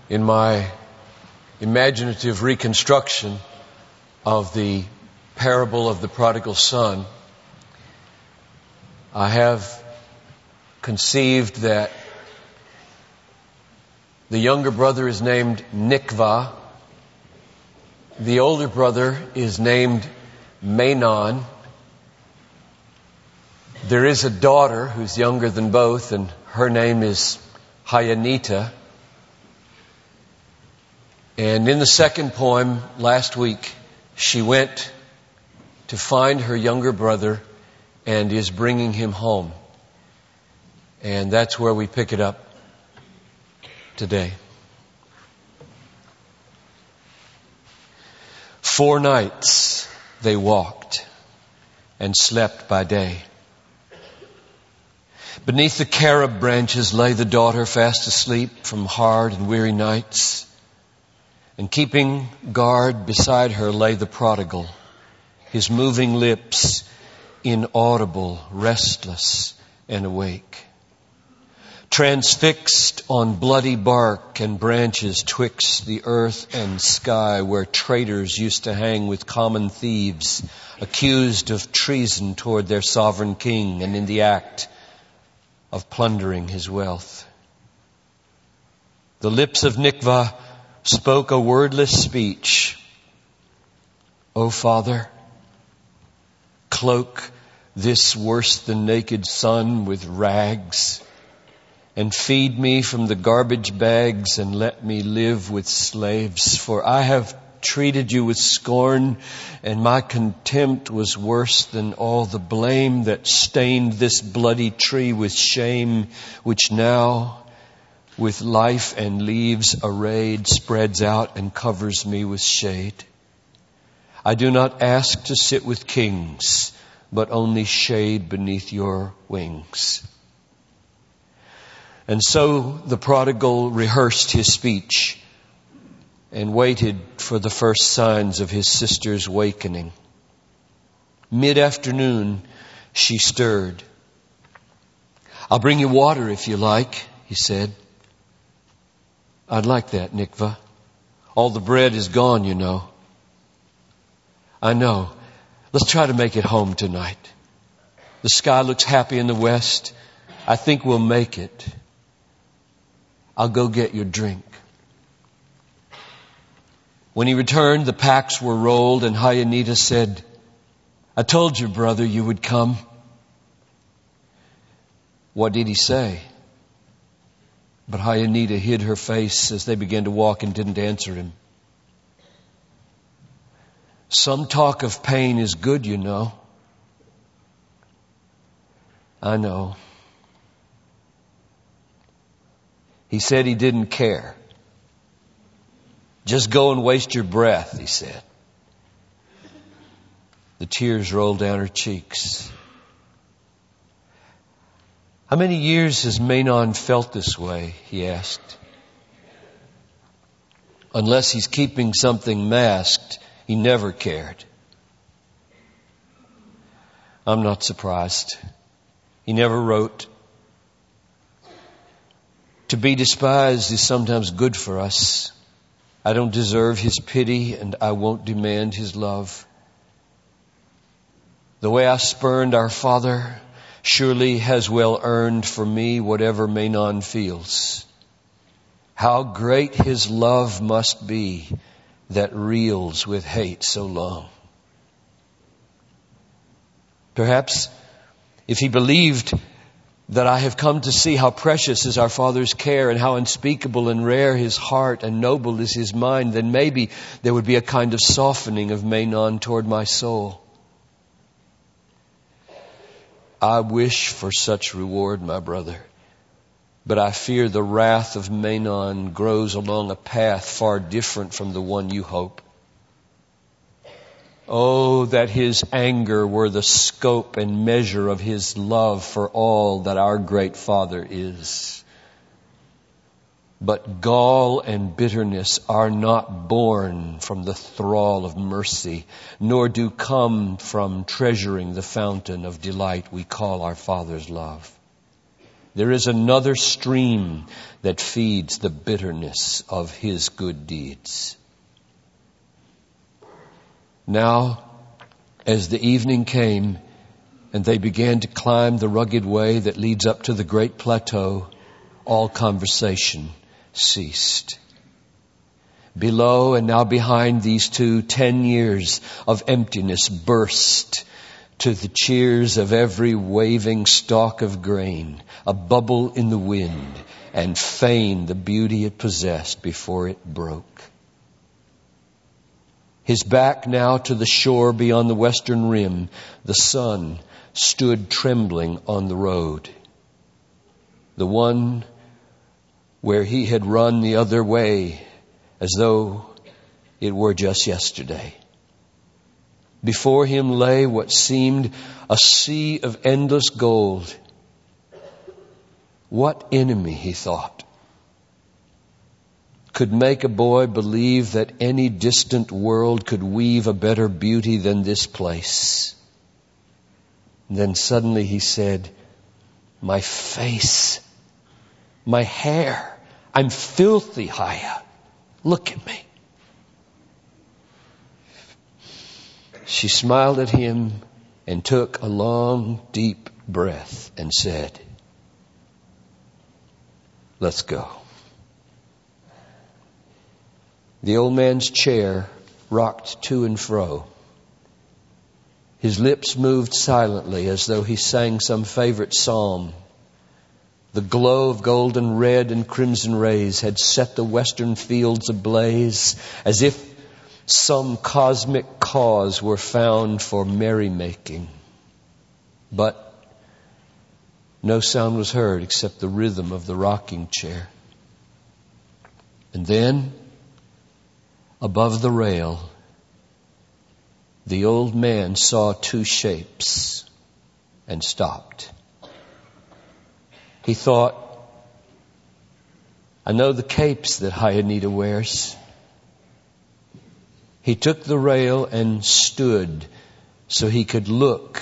In my imaginative reconstruction of the parable of the prodigal son, I have conceived that the younger brother is named Nikva, the older brother is named Menon. There is a daughter who's younger than both, and her name is Hyanita. And in the second poem last week, she went to find her younger brother and is bringing him home. And that's where we pick it up today. 4 nights they walked and slept by day. Beneath the carob branches lay the daughter fast asleep from hard and weary nights. And keeping guard beside her lay the prodigal, his moving lips inaudible, restless and awake. Transfixed on bloody bark and branches twixt the earth and sky, where traitors used to hang with common thieves, accused of treason toward their sovereign king and in the act of plundering his wealth. The lips of Nikva spoke a wordless speech. O Father, cloak this worse than naked son with rags, and feed me from the garbage bags, and let me live with slaves. For I have treated you with scorn, and my contempt was worse than all the blame that stained this bloody tree with shame, which now, with life and leaves arrayed, spreads out and covers me with shade. I do not ask to sit with kings, but only shade beneath your wings. And so the prodigal rehearsed his speech and waited for the first signs of his sister's wakening. Mid-afternoon, she stirred. I'll bring you water if you like, he said. I'd like that, Nikva. All the bread is gone, you know. I know. Let's try to make it home tonight. The sky looks happy in the west. I think we'll make it. I'll go get your drink. When he returned, the packs were rolled, and Hyanita said, I told your brother you would come. What did he say? But Hyanita hid her face as they began to walk and didn't answer him. Some talk of pain is good, you know. I know. He said he didn't care. Just go and waste your breath, he said. The tears rolled down her cheeks. How many years has Menon felt this way, he asked. Unless he's keeping something masked, he never cared. I'm not surprised. He never wrote. To be despised is sometimes good for us. I don't deserve his pity, and I won't demand his love. The way I spurned our father surely has well earned for me whatever Menon feels. How great his love must be that reels with hate so long. Perhaps if he believed that I have come to see how precious is our Father's care and how unspeakable and rare his heart and noble is his mind, then maybe there would be a kind of softening of Menon toward my soul. I wish for such reward, my brother, but I fear the wrath of Menon grows along a path far different from the one you hope. Oh, that his anger were the scope and measure of his love for all that our great Father is. But gall and bitterness are not born from the thrall of mercy, nor do come from treasuring the fountain of delight we call our Father's love. There is another stream that feeds the bitterness of his good deeds. Now, as the evening came and they began to climb the rugged way that leads up to the great plateau, all conversation ceased. Below and now behind these two, 10 years of emptiness burst to the cheers of every waving stalk of grain, a bubble in the wind, and feigned the beauty it possessed before it broke. His back now to the shore beyond the western rim, the sun stood trembling on the road. The one where he had run the other way as though it were just yesterday. Before him lay what seemed a sea of endless gold. What enemy, he thought, could make a boy believe that any distant world could weave a better beauty than this place? And then suddenly he said, "My face, my hair, I'm filthy, Haya. Look at me." She smiled at him and took a long, deep breath and said, "Let's go." The old man's chair rocked to and fro. His lips moved silently as though he sang some favorite psalm. The glow of golden red and crimson rays had set the western fields ablaze, as if some cosmic cause were found for merrymaking. But no sound was heard except the rhythm of the rocking chair. And then, above the rail, the old man saw two shapes and stopped. He thought, "I know the capes that Hayanita wears." He took the rail and stood so he could look.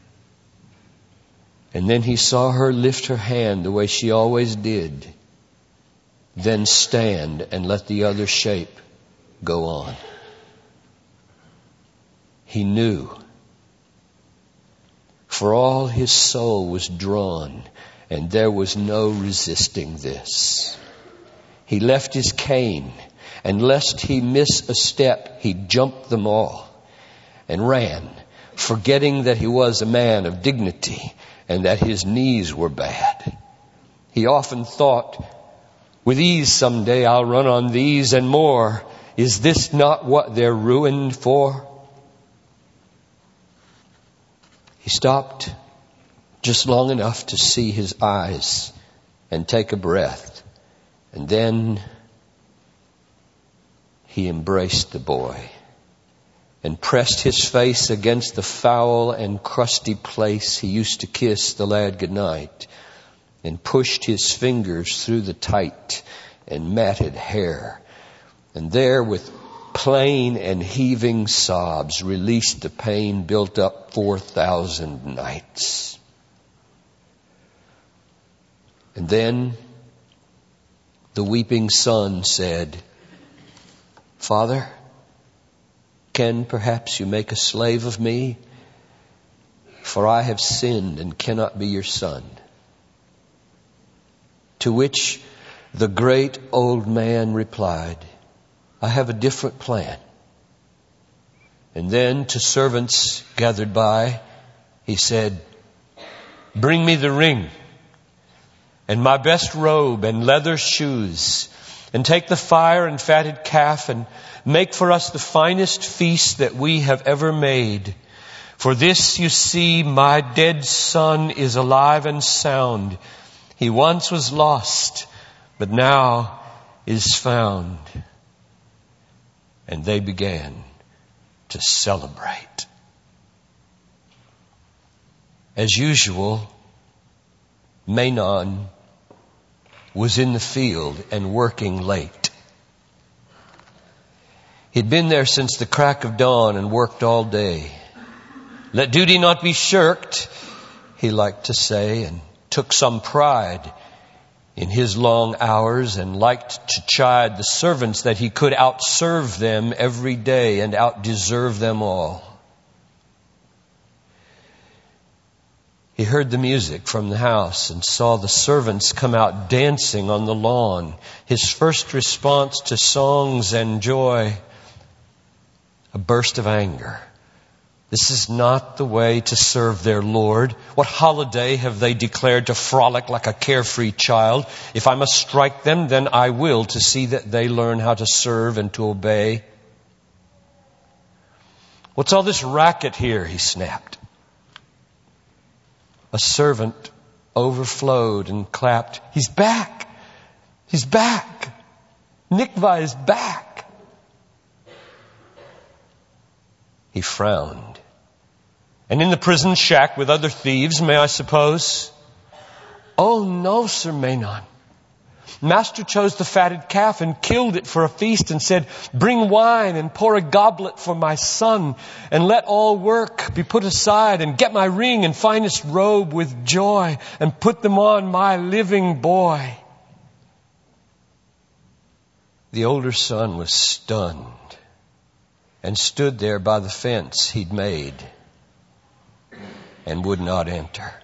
And then he saw her lift her hand the way she always did, then stand and let the other shape go on. He knew, for all his soul was drawn, and there was no resisting this. He left his cane, and lest he miss a step, he jumped them all and ran, forgetting that he was a man of dignity and that his knees were bad. He often thought, "With ease someday I'll run on these and more. Is this not what they're ruined for?" He stopped just long enough to see his eyes and take a breath, and then he embraced the boy and pressed his face against the foul and crusty place he used to kiss the lad goodnight, and pushed his fingers through the tight and matted hair, and there with plain and heaving sobs released the pain built up 4,000 nights. And then the weeping son said, "Father, can perhaps you make a slave of me? For I have sinned and cannot be your son." To which the great old man replied, "I have a different plan." And then to servants gathered by, he said, "Bring me the ring and my best robe and leather shoes, and take the fire and fatted calf, and make for us the finest feast that we have ever made. For this, you see, my dead son is alive and sound. He once was lost, but now is found." And they began to celebrate. As usual, Menon was in the field and working late. He'd been there since the crack of dawn and worked all day. "Let duty not be shirked," he liked to say, and took some pride in his long hours and liked to chide the servants that he could outserve them every day and outdeserve them all. He heard the music from the house and saw the servants come out dancing on the lawn. His first response to songs and joy, a burst of anger. This is not the way to serve their Lord. What holiday have they declared to frolic like a carefree child? If I must strike them, then I will, to see that they learn how to serve and to obey. What's all this racket here? He snapped. A servant overflowed and clapped. He's back! He's back! Nikva is back! He frowned. And in the prison shack with other thieves, may I suppose? Oh no, Sir Menon. Master chose the fatted calf and killed it for a feast and said, bring wine and pour a goblet for my son and let all work be put aside and get my ring and finest robe with joy and put them on my living boy. The older son was stunned and stood there by the fence he'd made and would not enter.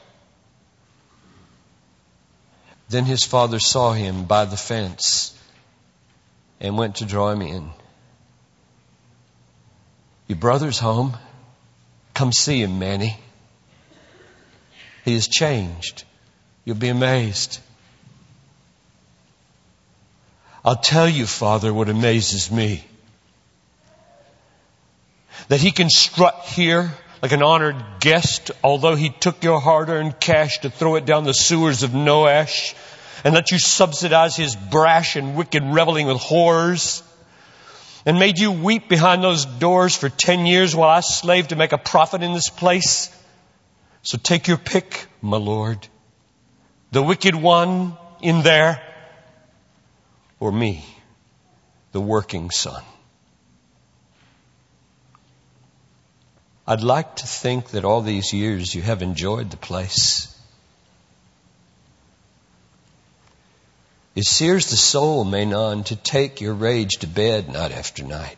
Then his father saw him by the fence and went to draw him in. Your brother's home. Come see him, Manny. He has changed. You'll be amazed. I'll tell you, Father, what amazes me. That he can strut here like an honored guest, although he took your hard-earned cash to throw it down the sewers of Noash and let you subsidize his brash and wicked reveling with whores and made you weep behind those doors for 10 years while I slaved to make a profit in this place. So take your pick, my Lord. The wicked one in there or me, the working son. I'd like to think that all these years you have enjoyed the place. It sears the soul, Menon, to take your rage to bed night after night.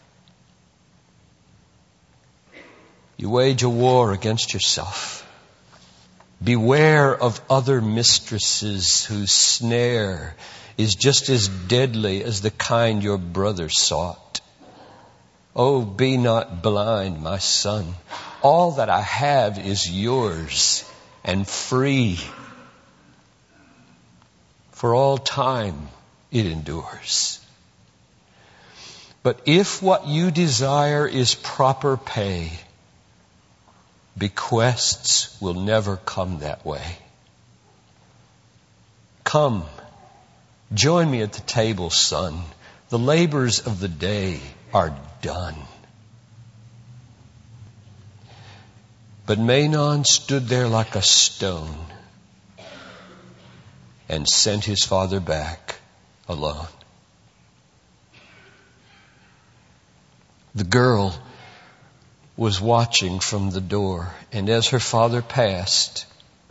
You wage a war against yourself. Beware of other mistresses whose snare is just as deadly as the kind your brother sought. Oh, be not blind, my son. All that I have is yours and free. For all time it endures. But if what you desire is proper pay, bequests will never come that way. Come, join me at the table, son. The labors of the day are done. But Menon stood there like a stone and sent his father back alone. The girl was watching from the door, and as her father passed,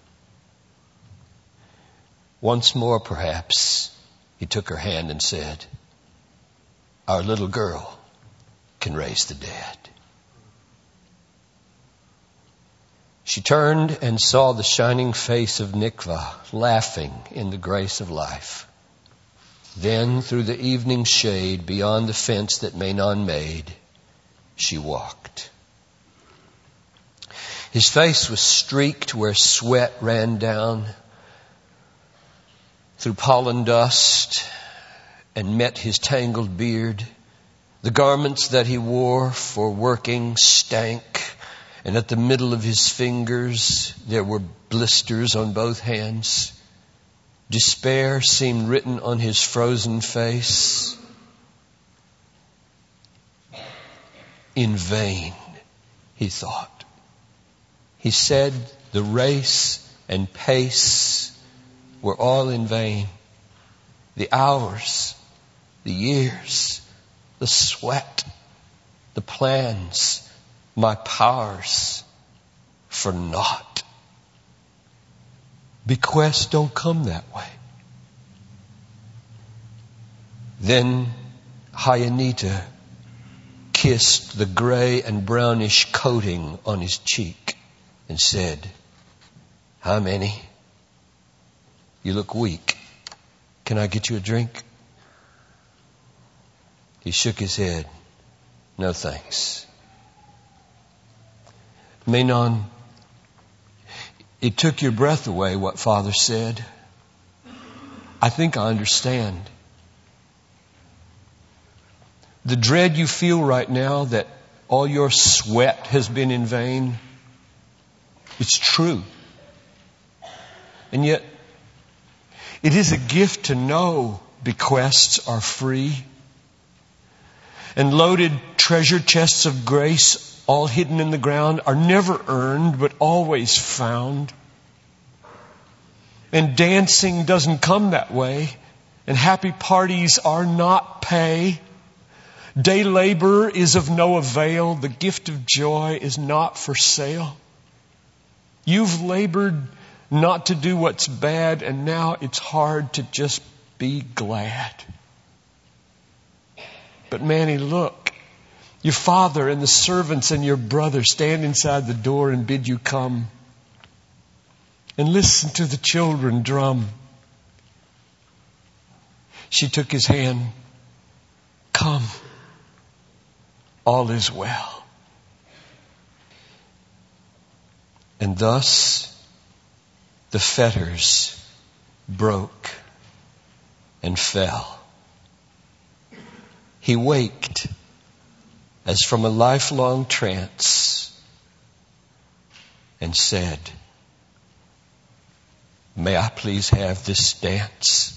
once more perhaps, he took her hand and said, our little girl can raise the dead. She turned and saw the shining face of Nikva laughing in the grace of life. Then through the evening shade beyond the fence that Menon made, she walked. His face was streaked where sweat ran down through pollen dust and met his tangled beard. The garments that he wore for working stank, and at the middle of his fingers there were blisters on both hands. Despair seemed written on his frozen face. In vain, he thought. He said the race and pace were all in vain. The hours, the years, the sweat, the plans, my powers, for naught. Bequests don't come that way. Then Hyanita kissed the gray and brownish coating on his cheek and said, "Hi, Manny. You look weak. Can I get you a drink?" He shook his head. "No, thanks." Menon, it took your breath away what Father said. I think I understand. The dread you feel right now that all your sweat has been in vain, it's true. And yet, it is a gift to know bequests are free. And loaded treasure chests of grace, all hidden in the ground, are never earned, but always found. And dancing doesn't come that way. And happy parties are not pay. Day labor is of no avail. The gift of joy is not for sale. You've labored not to do what's bad, and now it's hard to just be glad. But Manny, look, your father and the servants and your brother stand inside the door and bid you come. And listen to the children drum. She took his hand. Come. All is well. And thus the fetters broke and fell. He waked as from a lifelong trance and said, "May I please have this dance?"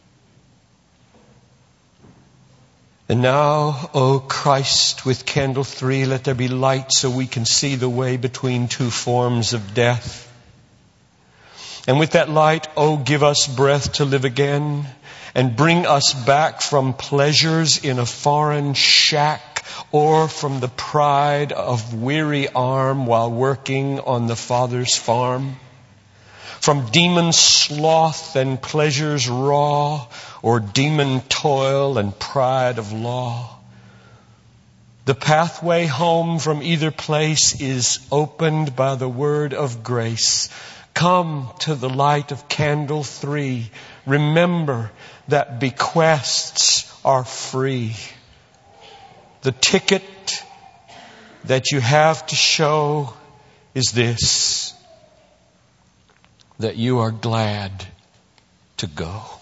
And now, O Christ, with candle 3, let there be light so we can see the way between two forms of death. And with that light, O give us breath to live again and bring us back from pleasures in a foreign shack or from the pride of weary arm while working on the Father's farm. From demon sloth and pleasures raw, or demon toil and pride of law. The pathway home from either place is opened by the word of grace. Come to the light of candle 3. Remember that bequests are free. The ticket that you have to show is this: that you are glad to go.